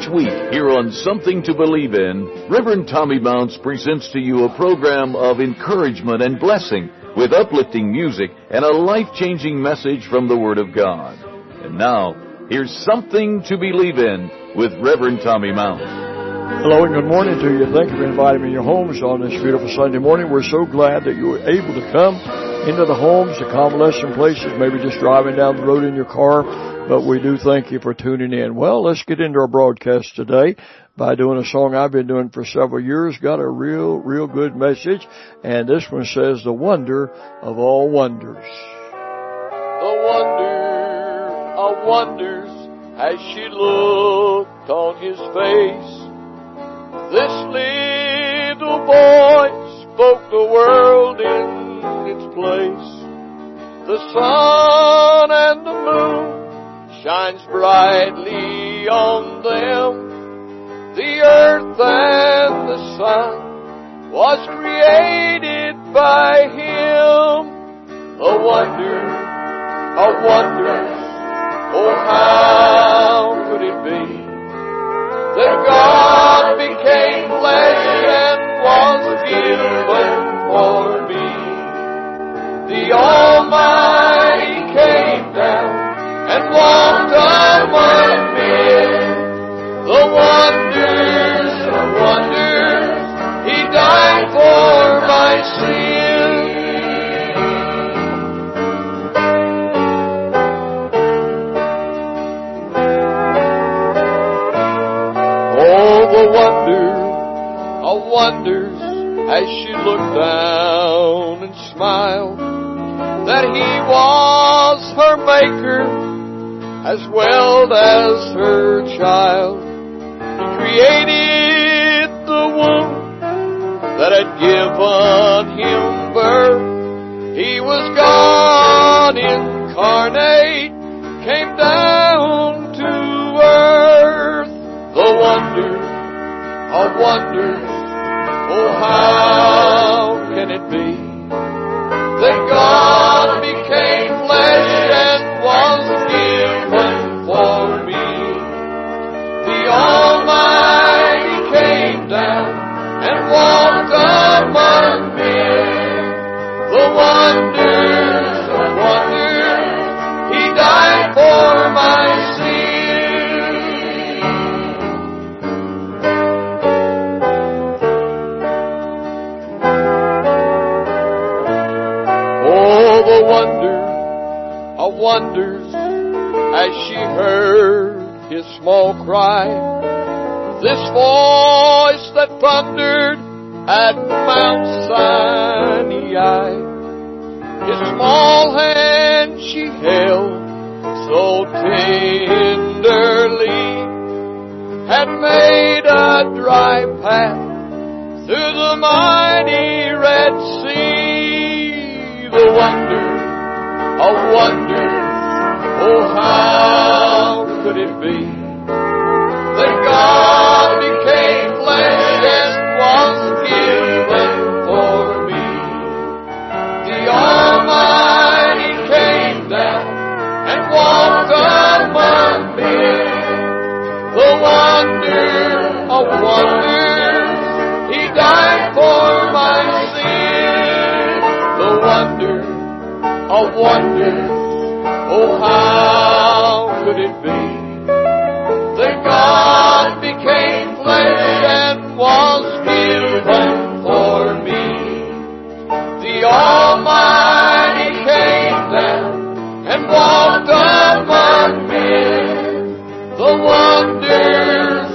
week, here on Something to Believe in, Reverend Tommy Mounts presents to you a program of encouragement and blessing with uplifting music and a life-changing message from the Word of God. And now, here's Something to Believe in with Reverend Tommy Mounts. Hello and good morning to you. Thank you for inviting me to your homes on this beautiful Sunday morning. We're so glad that you were able to come into the homes, the convalescent places, maybe just driving down the road in your car. But we do thank you for tuning in. Well, let's get into our broadcast today by doing a song I've been doing for several years. Got a real good message. And this one says, The Wonder of All Wonders. The wonder of wonders as she looked on his face. This little boy spoke the world in its place. The sun and the moon shines brightly on them. The earth and the sun was created by him. The wonder of wonders, oh how could it be that God became flesh and was given for me? The Almighty came down and walked among men. The wonders of wonders, He died for my sin. Oh, the wonder of wonders as she looked down and smiled, that He was her maker as well as her child. He created the womb that had given Him birth. He was God incarnate, came down to earth. The wonder of wonders, oh how can it be that God became flesh and was given for me? The Almighty came down and walked among men. The wonders of wonders, He died for my sin. Oh, the wonder of wonders as she heard His small cry, this voice that thundered at Mount Sinai. His small hand she held so tenderly, had made a dry path through the mighty Red Sea. The wonder of wonders, oh how could it be that God became flesh and was given for me? The Almighty came down and walked among men. The wonder of wonders, He died for my sin. The wonder of wonders, oh how could it be that God became flesh and was given for me? The Almighty came down and walked among men. The wonders,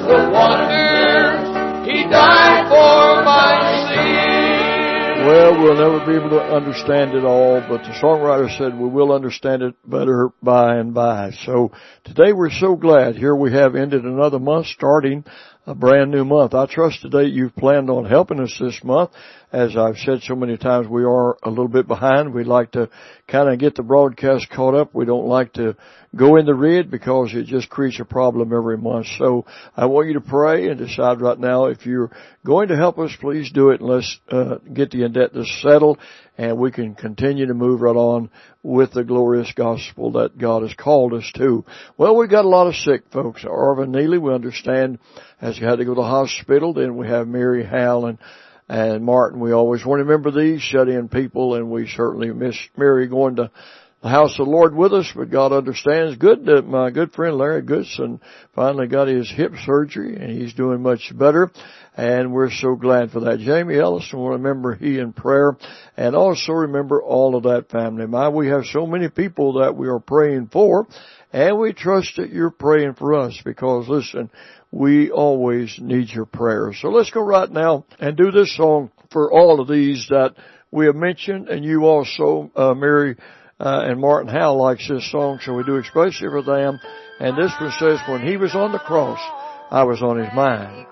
He died for my sin. Well, we'll never be able to understand it all, but the songwriter said we will understand it better by and by. So today we're so glad. Here we have ended another month, starting a brand new month. I trust today you've planned on helping us this month. As I've said so many times, we are a little bit behind. We like to kind of get the broadcast caught up. We don't like to go in the red because it just creates a problem every month. So I want you to pray and decide right now if you're going to help us, please do it, and let's get the indebtedness settled and we can continue to move right on with the glorious gospel that God has called us to. Well, we got a lot of sick folks. Arvin Neely, we understand, has had to go to the hospital. Then we have Mary, Hal, and Martin. We always want to remember these shut-in people, and we certainly miss Mary going to the house of the Lord with us, but God understands. Good that my good friend Larry Goodson finally got his hip surgery, and he's doing much better, and we're so glad for that. Jamie Ellison, we'll remember he in prayer, and also remember all of that family. We have so many people that we are praying for, and we trust that you're praying for us, because listen, we always need your prayers. So let's go right now and do this song for all of these that we have mentioned, and you also, Mary, and Martin Howell likes this song, so we do especially for them. And this one says, when he was on the cross, I was on his mind.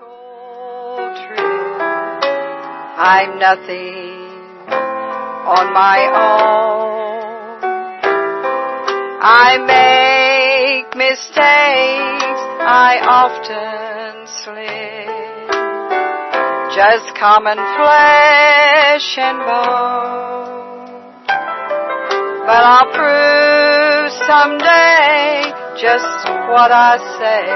I'm nothing on my own. I make mistakes, I often slip. Just common flesh and bone. But I'll prove someday just what I say.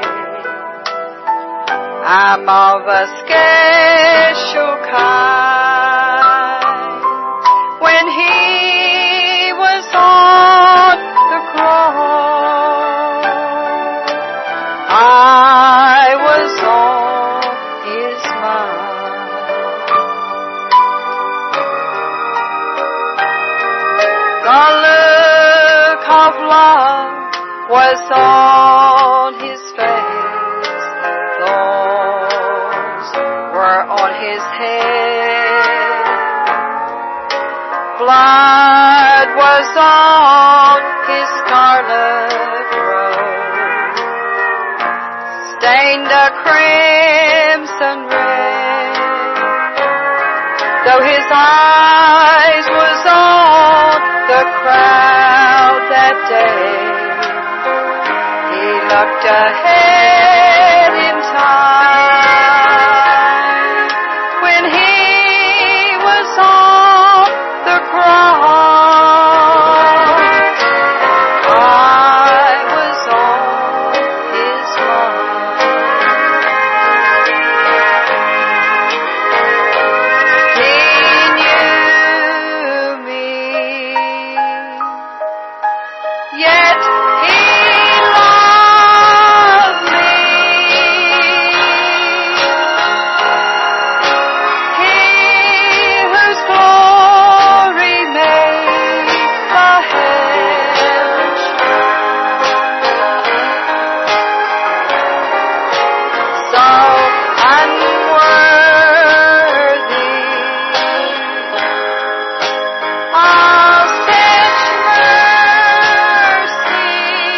I'm of a special kind. When he was on the cross, I was on his mind. The look of love was on his face. Thorns were on his head. Blood was on his scarlet robe. Stained a crimson red. Though his eyes was on the crowd that day, he looked ahead in time. When he was on the cross, I was on his mind. He knew me, yet he loved me. He whose glory made the heavens so unworthy of such mercy.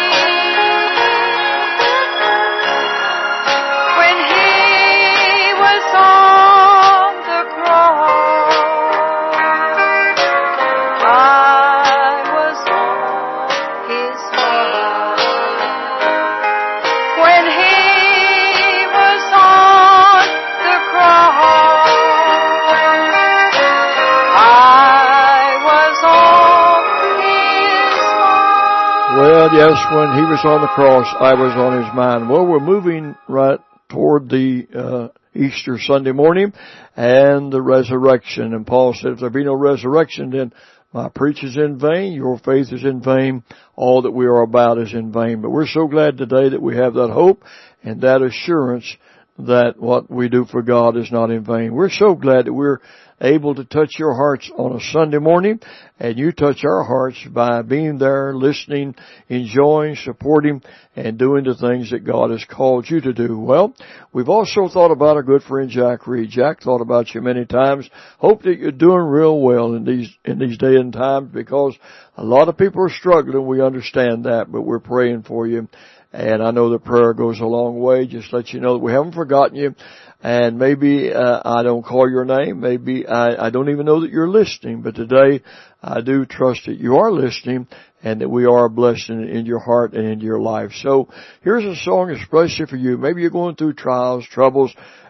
When he was on the cross, I was on his mind. When he was on the cross, I was on his mind. Well, yes, when he was on the cross, I was on his mind. Well, we're moving right toward the Easter Sunday morning and the resurrection. And Paul said, if there be no resurrection, then my preach is in vain, your faith is in vain, all that we are about is in vain. But we're so glad today that we have that hope and that assurance that what we do for God is not in vain. We're so glad that we're able to touch your hearts on a Sunday morning, and you touch our hearts by being there, listening, enjoying, supporting, and doing the things that God has called you to do. Well, we've also thought about our good friend Jack Reed. Jack thought about you many times. Hope that you're doing real well in these days and times, because a lot of people are struggling. We understand that, but we're praying for you. And I know that prayer goes a long way. Just let you know that we haven't forgotten you. And maybe I don't call your name. Maybe I don't even know that you're listening. But today I do trust that you are listening and that we are a blessing in your heart and in your life. So here's a song especially for you. Maybe you're going through trials, troubles,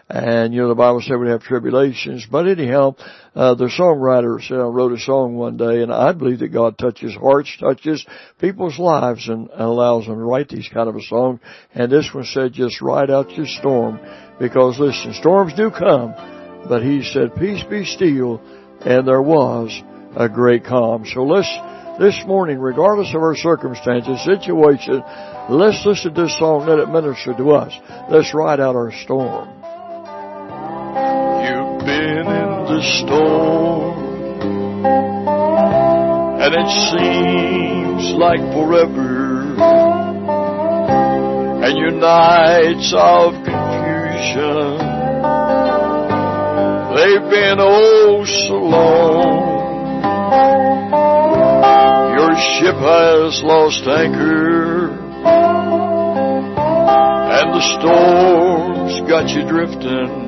And, the Bible said we'd have tribulations. But anyhow, the songwriter said, I wrote a song one day, and I believe that God touches hearts, touches people's lives, and allows them to write these kind of a song. And this one said, just ride out your storm. Because listen, storms do come. But he said, peace be still. And there was a great calm. So this morning, regardless of our circumstances, situation, let's listen to this song, let it minister to us. Let's ride out our storm. You've been in the storm, and it seems like forever, and your nights of confusion, they've been oh so long. Your ship has lost anchor, and the storm's got you drifting.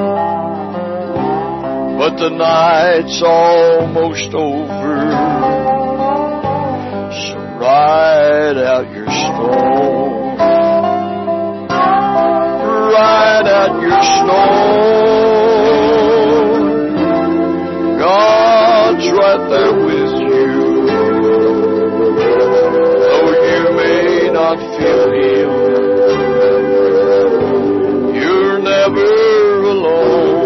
But the night's almost over, so ride out your storm. Ride out your storm. God's right there with you. Though you may not feel Him, you're never alone.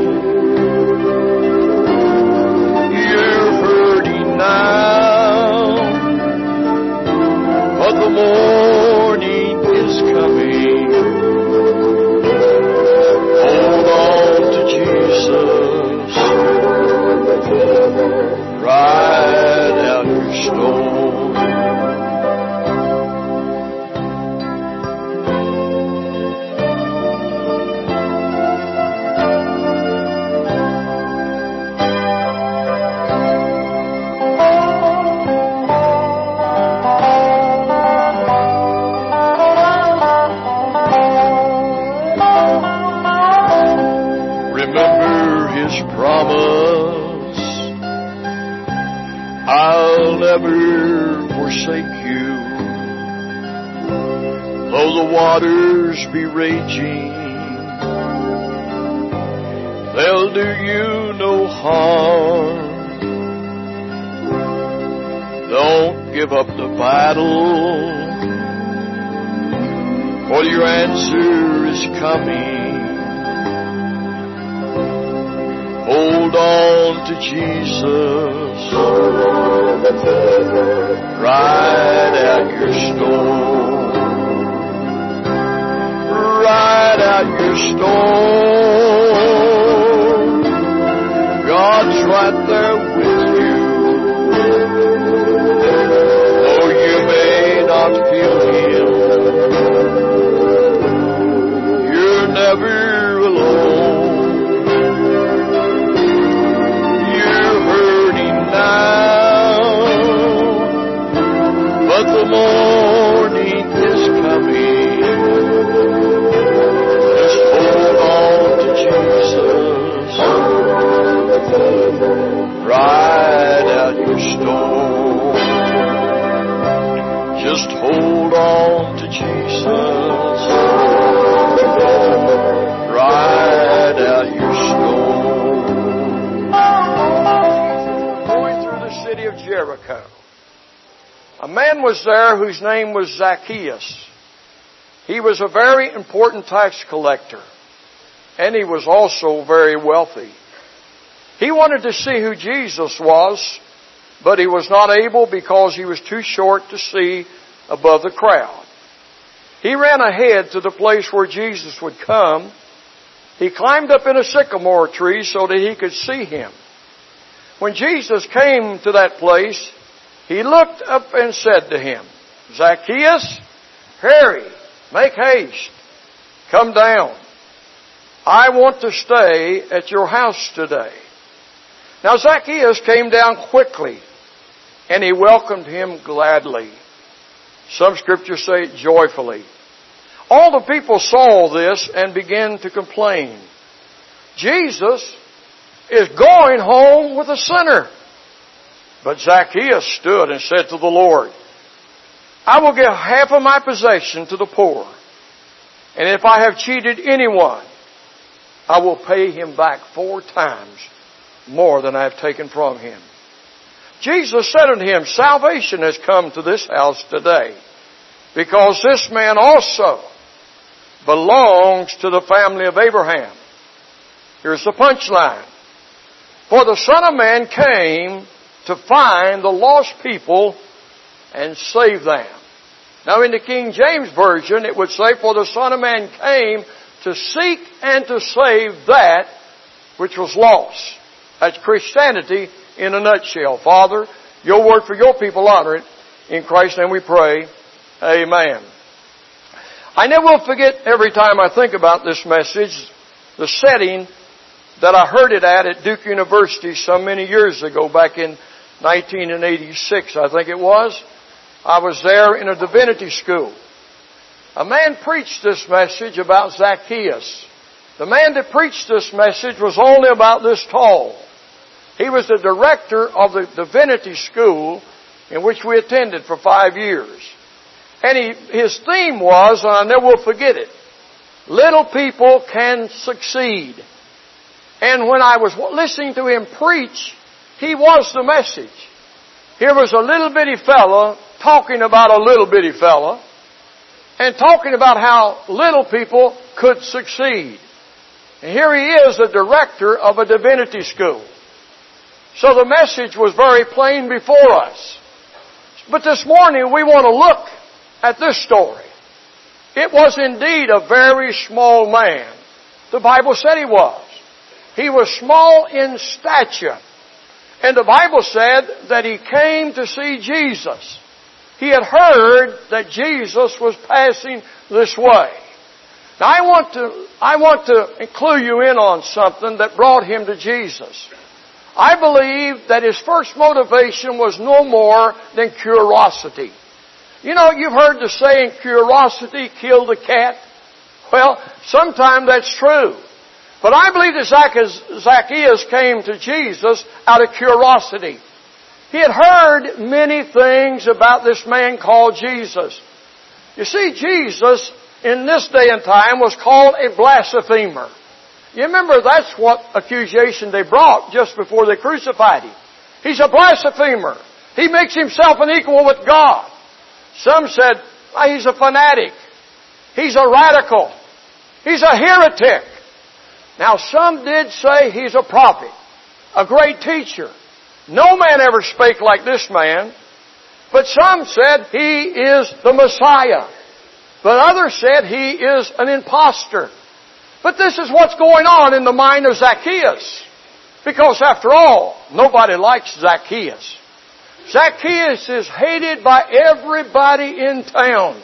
But the morning is coming. Hold on to Jesus. Ride out your storm. I'll never forsake you. Though the waters be raging, they'll do you no harm. Don't give up the battle, for your answer is coming. Hold on to Jesus. Ride out your storm. Ride out your storm. God's right there with you. Though you may not feel Him, you're never alone. But the morning is coming. Just hold on to Jesus. Ride out your storm. Just hold on to Jesus. Ride out your storm. Going through the city of Jericho, a man was there whose name was Zacchaeus. He was a very important tax collector, and he was also very wealthy. He wanted to see who Jesus was, but he was not able because he was too short to see above the crowd. He ran ahead to the place where Jesus would come. He climbed up in a sycamore tree so that he could see Him. When Jesus came to that place, He looked up and said to him, Zacchaeus, hurry, make haste, come down. I want to stay at your house today. Now Zacchaeus came down quickly, and he welcomed him gladly. Some scriptures say joyfully. All the people saw this and began to complain. Jesus is going home with a sinner. But Zacchaeus stood and said to the Lord, I will give half of my possession to the poor. And if I have cheated anyone, I will pay him back 4 times more than I have taken from him. Jesus said unto him, salvation has come to this house today, because this man also belongs to the family of Abraham. Here's the punchline. For the Son of Man came to find the lost people and save them. Now in the King James Version it would say, for the Son of Man came to seek and to save that which was lost. That's Christianity in a nutshell. Father, your word for your people, honor it. In Christ's name we pray. Amen. I never will forget every time I think about this message, the setting that I heard it at Duke University so many years ago, back in 1986, I think it was. I was there in a divinity school. A man preached this message about Zacchaeus. The man that preached this message was only about this tall. He was the director of the divinity school in which we attended for 5 years. And his theme was, and I never will forget it, little people can succeed. And when I was listening to him preach, he was the message. Here was a little bitty fella talking about a little bitty fella and talking about how little people could succeed. And here he is, the director of a divinity school. So the message was very plain before us. But this morning we want to look at this story. It was indeed a very small man. The Bible said he was. He was small in stature. And the Bible said that he came to see Jesus. He had heard that Jesus was passing this way. Now I want to clue you in on something that brought him to Jesus. I believe that his first motivation was no more than curiosity. You know, you've heard the saying, curiosity killed the cat. Well, sometimes that's true. But I believe that Zacchaeus came to Jesus out of curiosity. He had heard many things about this man called Jesus. You see, Jesus in this day and time was called a blasphemer. You remember that's what accusation they brought just before they crucified him. He's a blasphemer. He makes himself an equal with God. Some said, he's a fanatic. He's a radical. He's a heretic. Now some did say he's a prophet, a great teacher. No man ever spake like this man. But some said he is the Messiah. But others said he is an imposter. But this is what's going on in the mind of Zacchaeus. Because after all, nobody likes Zacchaeus. Zacchaeus is hated by everybody in town.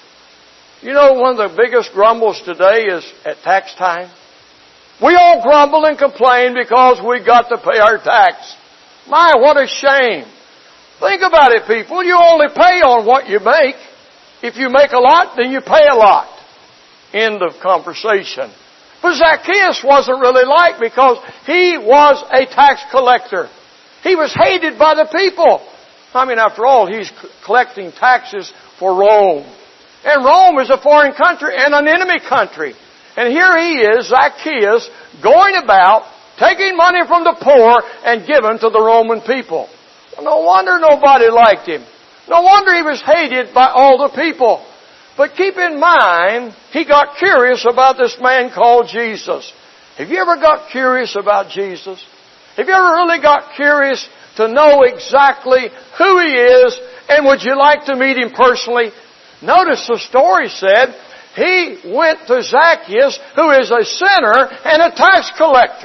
You know, one of the biggest grumbles today is at tax time. We all grumble and complain because we got to pay our tax. My, what a shame. Think about it, people. You only pay on what you make. If you make a lot, then you pay a lot. End of conversation. But Zacchaeus wasn't really liked because he was a tax collector. He was hated by the people. I mean, after all, he's collecting taxes for Rome. And Rome is a foreign country and an enemy country. And here he is, Zacchaeus, going about taking money from the poor and giving to the Roman people. Well, no wonder nobody liked him. No wonder he was hated by all the people. But keep in mind, he got curious about this man called Jesus. Have you ever got curious about Jesus? Have you ever really got curious to know exactly who he is, and would you like to meet him personally? Notice the story said, he went to Zacchaeus, who is a sinner and a tax collector.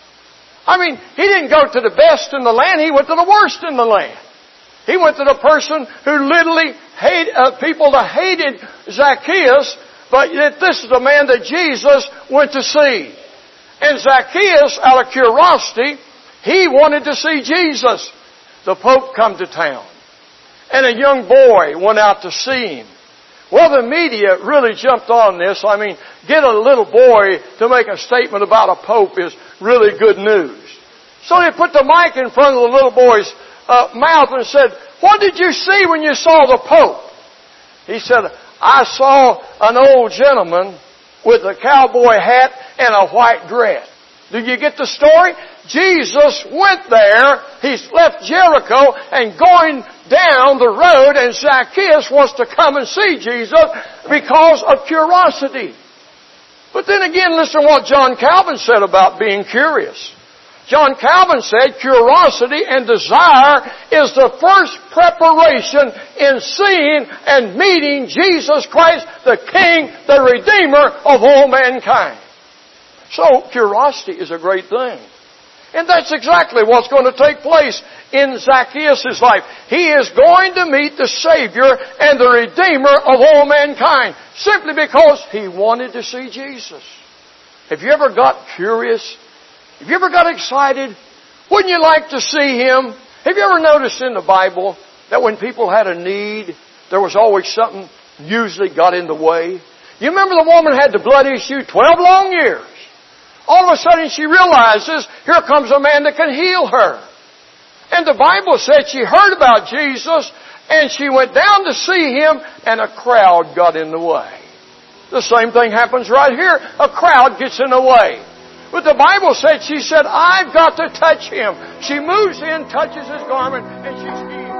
I mean, he didn't go to the best in the land, he went to the worst in the land. He went to the person who literally people that hated Zacchaeus, but yet this is the man that Jesus went to see. And Zacchaeus, out of curiosity, he wanted to see Jesus. The Pope come to town. And a young boy went out to see him. Well, the media really jumped on this. I mean, get a little boy to make a statement about a pope is really good news. So they put the mic in front of the little boy's mouth and said, "What did you see when you saw the Pope?" He said, "I saw an old gentleman with a cowboy hat and a white dress. Do you get the story? Jesus went there, he left Jericho, and going down the road, and Zacchaeus wants to come and see Jesus because of curiosity. But then again, listen to what John Calvin said about being curious. John Calvin said, curiosity and desire is the first preparation in seeing and meeting Jesus Christ, the King, the Redeemer of all mankind. So, curiosity is a great thing. And that's exactly what's going to take place in Zacchaeus' life. He is going to meet the Savior and the Redeemer of all mankind, simply because he wanted to see Jesus. Have you ever got curious? Have you ever got excited? Wouldn't you like to see Him? Have you ever noticed in the Bible that when people had a need, there was always something usually got in the way? You remember the woman had the blood issue 12 long years. All of a sudden she realizes, here comes a man that can heal her. And the Bible said she heard about Jesus and she went down to see Him and a crowd got in the way. The same thing happens right here. A crowd gets in the way. But the Bible said, she said, I've got to touch Him. She moves in, touches His garment, and she's healed.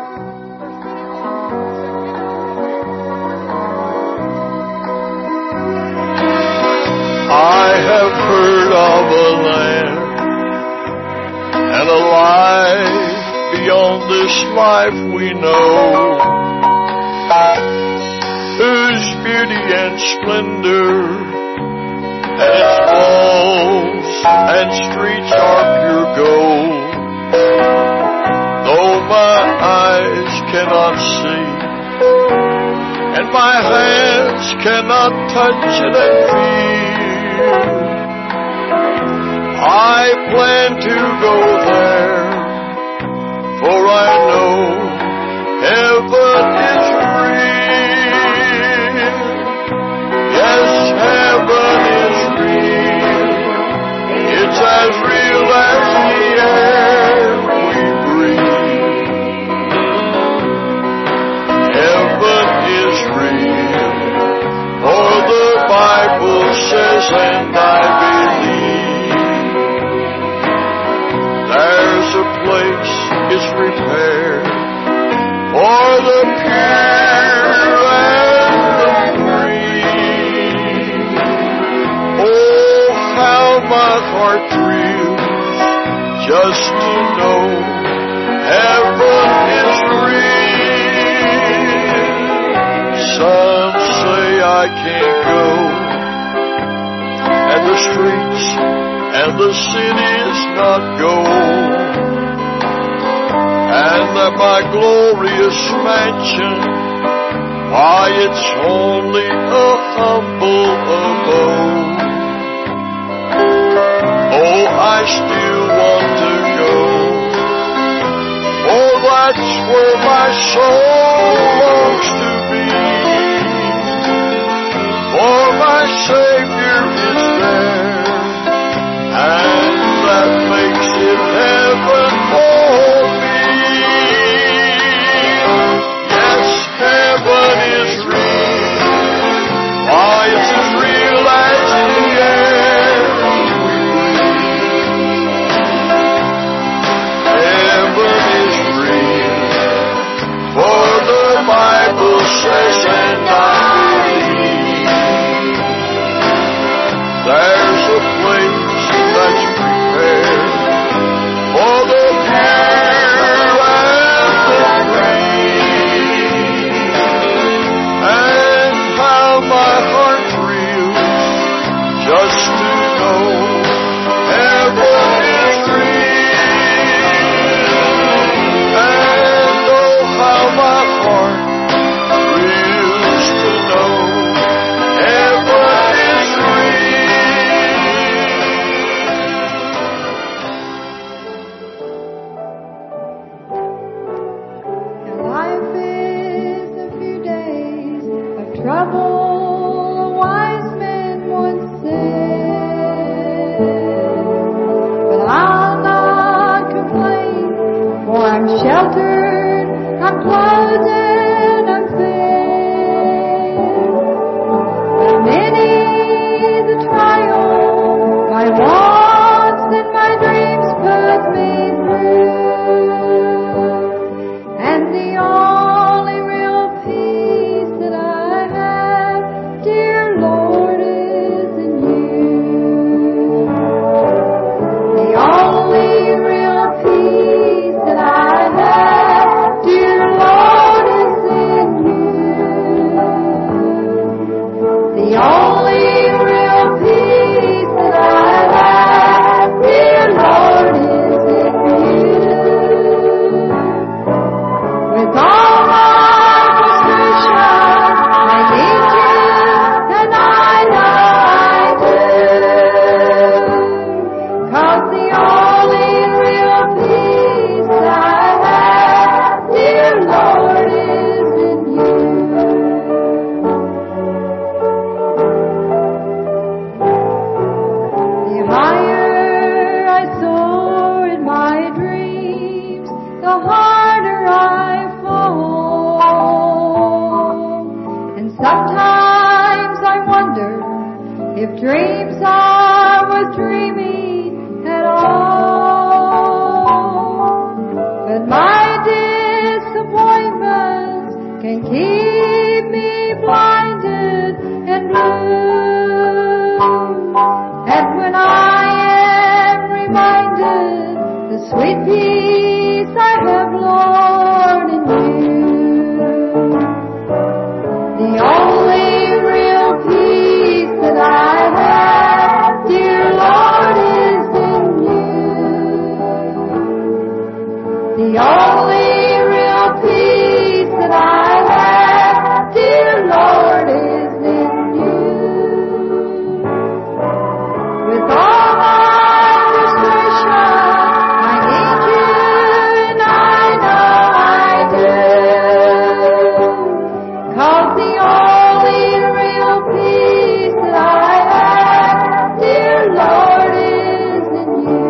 I have heard of a land and a life beyond this life we know, whose beauty and splendor and its walls and streets are pure gold. Though my eyes cannot see and my hands cannot touch it and feel, I plan to go there, for I know heaven is real. Yes, heaven is real. It's as real as the air we breathe. Heaven is real, for the Bible says, and I believe, there's a place is prepared for the pure and the free. Oh, how my heart thrills just to know heaven is real. Some say I can't go, and the streets and the city's not gold, and that my glorious mansion, why, it's only a humble abode. Oh, I still want to go, for that's where my soul longs to be, for my Savior is there, and that makes it heaven for me. Yes, heaven is real. Why, it's as real as the air we breathe. Heaven is real, for the Bible says, and I believe, there's a place that's prepared for the pure With all my frustration, I need you, and I know I do. 'Cause the only real peace I have, dear Lord, is in you. The higher I soar in my dreams, the harder I fall. And sometimes I wonder if dreams are worth dreaming at all. But my disappointments can keep me blinded and blue. And when I am reminded the sweet peace I have, Lord, in you, the only real peace that I have, dear Lord, is in you. The only real peace that I have, dear Lord, is in you. With all my frustration, I need you, and I know I do. 'Cause the only real peace that I have, dear Lord, is in you.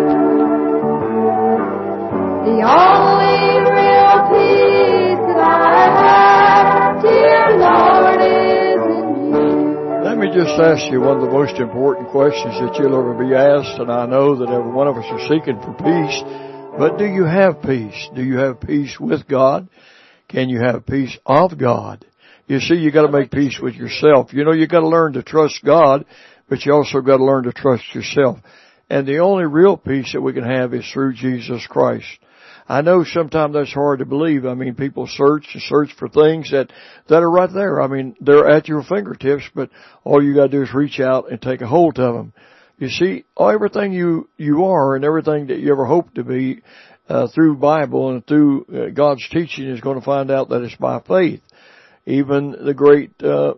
The only real peace that I have, dear Lord, is in you. Let me just ask you one of the most important questions that you'll ever be asked, and I know that every one of us are seeking for peace, but do you have peace? Do you have peace with God? Can you have peace of God? You see, you got to make peace with yourself. You know, you got to learn to trust God, but you also got to learn to trust yourself. And the only real peace that we can have is through Jesus Christ. I know sometimes that's hard to believe. I mean, people search for things that are right there. I mean, they're at your fingertips, but all you got to do is reach out and take a hold of them. You see, everything you are and everything that you ever hope to be through Bible and through God's teaching is going to find out that it's by faith. Even the great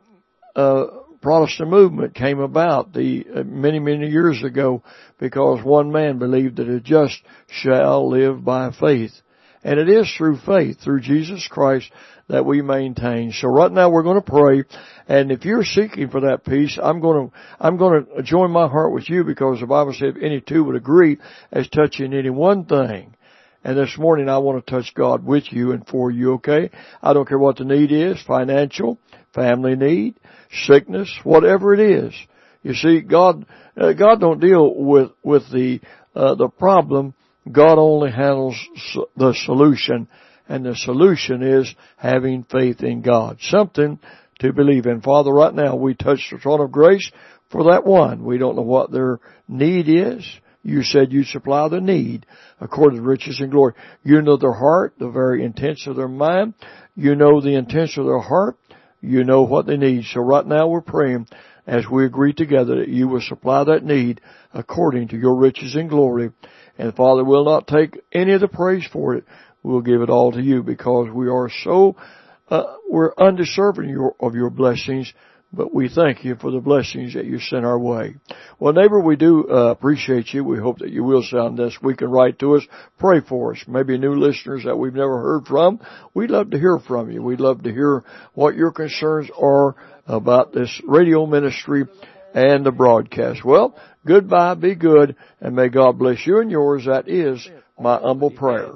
Protestant movement came about many years ago because one man believed that the just shall live by faith. And it is through faith, through Jesus Christ, that we maintain. So right now we're going to pray, and if you're seeking for that peace, I'm going to join my heart with you, because the Bible says if any two would agree as touching any one thing. And this morning I want to touch God with you and for you, okay? I don't care what the need is, financial, family need, sickness, whatever it is. You see, God don't deal with the problem. God only handles the solution, and the solution is having faith in God. Something to believe in. Father, right now we touch the throne of grace for that one. We don't know what their need is. You said you supply the need according to riches and glory. You know their heart, the very intents of their mind. You know the intents of their heart. You know what they need. So right now we're praying as we agree together that you will supply that need according to your riches and glory. And Father, we'll not take any of the praise for it. We'll give it all to you, because we are we're undeserving of your blessings, but we thank you for the blessings that you sent our way. Well, neighbor, we do appreciate you. We hope that you will sound this week and write to us. Pray for us. Maybe new listeners that we've never heard from. We'd love to hear from you. We'd love to hear what your concerns are about this radio ministry and the broadcast. Well, goodbye, be good, and may God bless you and yours. That is my humble prayer.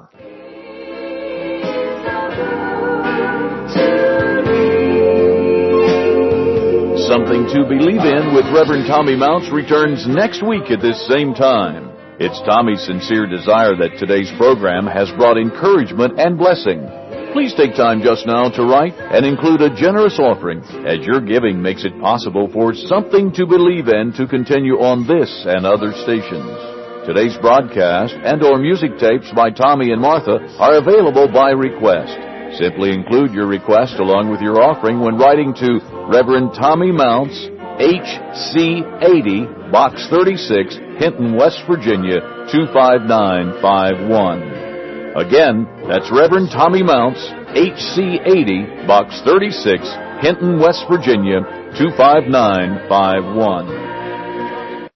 Something to Believe In with Reverend Tommy Mounts returns next week at this same time. It's Tommy's sincere desire that today's program has brought encouragement and blessing. Please take time just now to write and include a generous offering, as your giving makes it possible for Something to Believe In to continue on this and other stations. Today's broadcast and/or music tapes by Tommy and Martha are available by request. Simply include your request along with your offering when writing to Reverend Tommy Mounts, HC 80, Box 36, Hinton, West Virginia, 25951. Again, that's Reverend Tommy Mounts, HC 80, Box 36, Hinton, West Virginia, 25951.